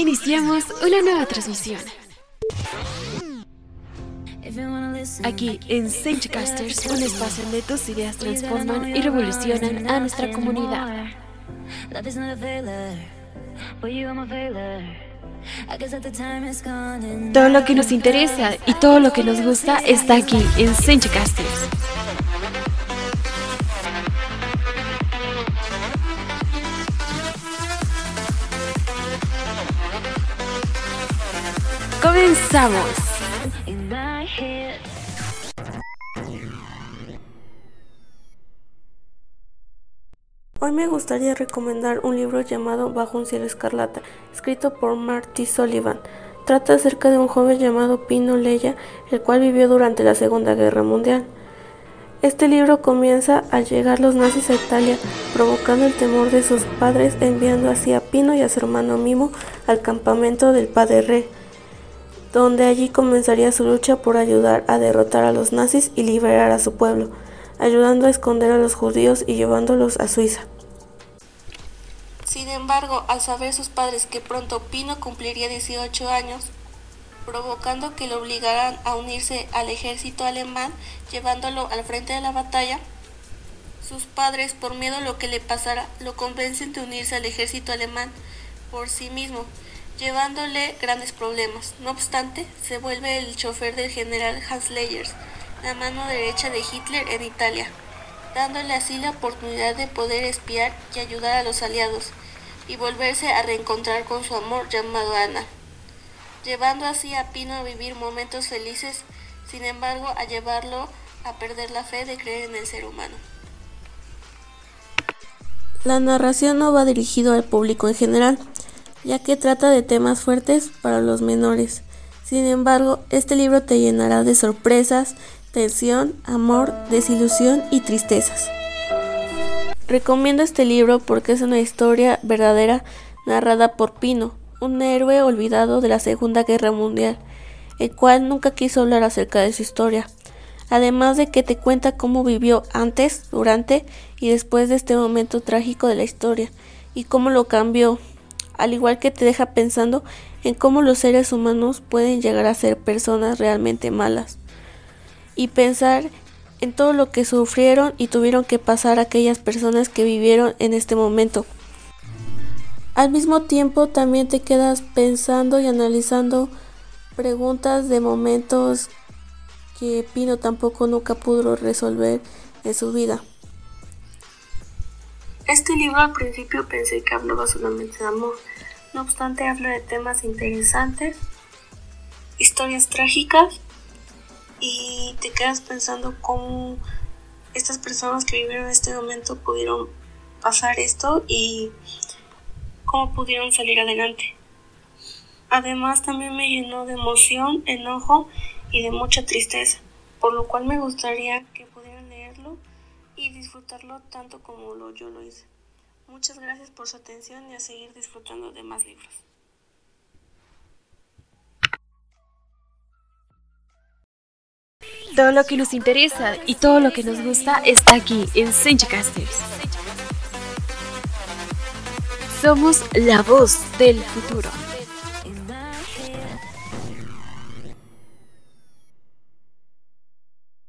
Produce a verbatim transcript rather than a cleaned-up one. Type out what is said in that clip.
Iniciamos una nueva transmisión. Aquí en Senchcasters, un espacio donde tus ideas transforman y revolucionan a nuestra comunidad. Todo lo que nos interesa y todo lo que nos gusta está aquí en Senchcasters. ¡Comenzamos! Hoy me gustaría recomendar un libro llamado Bajo un cielo escarlata, escrito por Marty Sullivan. Trata acerca de un joven llamado Pino Leia, el cual vivió durante la Segunda Guerra Mundial. Este libro comienza al llegar los nazis a Italia, provocando el temor de sus padres, enviando así a Pino y a su hermano Mimo al campamento del Padre Re, donde allí comenzaría su lucha por ayudar a derrotar a los nazis y liberar a su pueblo, ayudando a esconder a los judíos y llevándolos a Suiza. Sin embargo, al saber sus padres que pronto Pino cumpliría dieciocho años, provocando que lo obligaran a unirse al ejército alemán, llevándolo al frente de la batalla, sus padres, por miedo a lo que le pasara, lo convencen de unirse al ejército alemán por sí mismo, llevándole grandes problemas. No obstante, se vuelve el chofer del general Hans Leyers, la mano derecha de Hitler en Italia, dándole así la oportunidad de poder espiar y ayudar a los aliados, y volverse a reencontrar con su amor llamado Ana, llevando así a Pino a vivir momentos felices, sin embargo a llevarlo a perder la fe de creer en el ser humano. La narración no va dirigido al público en general, ya que trata de temas fuertes para los menores. Sin embargo, este libro te llenará de sorpresas, tensión, amor, desilusión y tristezas. Recomiendo este libro porque es una historia verdadera narrada por Pino, un héroe olvidado de la Segunda Guerra Mundial, el cual nunca quiso hablar acerca de su historia, además de que te cuenta cómo vivió antes, durante y después de este momento trágico de la historia, y cómo lo cambió, al igual que te deja pensando en cómo los seres humanos pueden llegar a ser personas realmente malas, y pensar en todo lo que sufrieron y tuvieron que pasar aquellas personas que vivieron en este momento. Al mismo tiempo también te quedas pensando y analizando preguntas de momentos que Pino tampoco nunca pudo resolver en su vida. Este libro al principio pensé que hablaba solamente de amor, no obstante habla de temas interesantes, historias trágicas, y te quedas pensando cómo estas personas que vivieron este momento pudieron pasar esto y cómo pudieron salir adelante. Además también me llenó de emoción, enojo y de mucha tristeza, por lo cual me gustaría que pudieran leerlo y disfrutarlo tanto como lo, yo lo hice. Muchas gracias por su atención y a seguir disfrutando de más libros. Todo lo que nos interesa y todo lo que nos gusta está aquí en Senchcasters. Somos la voz del futuro.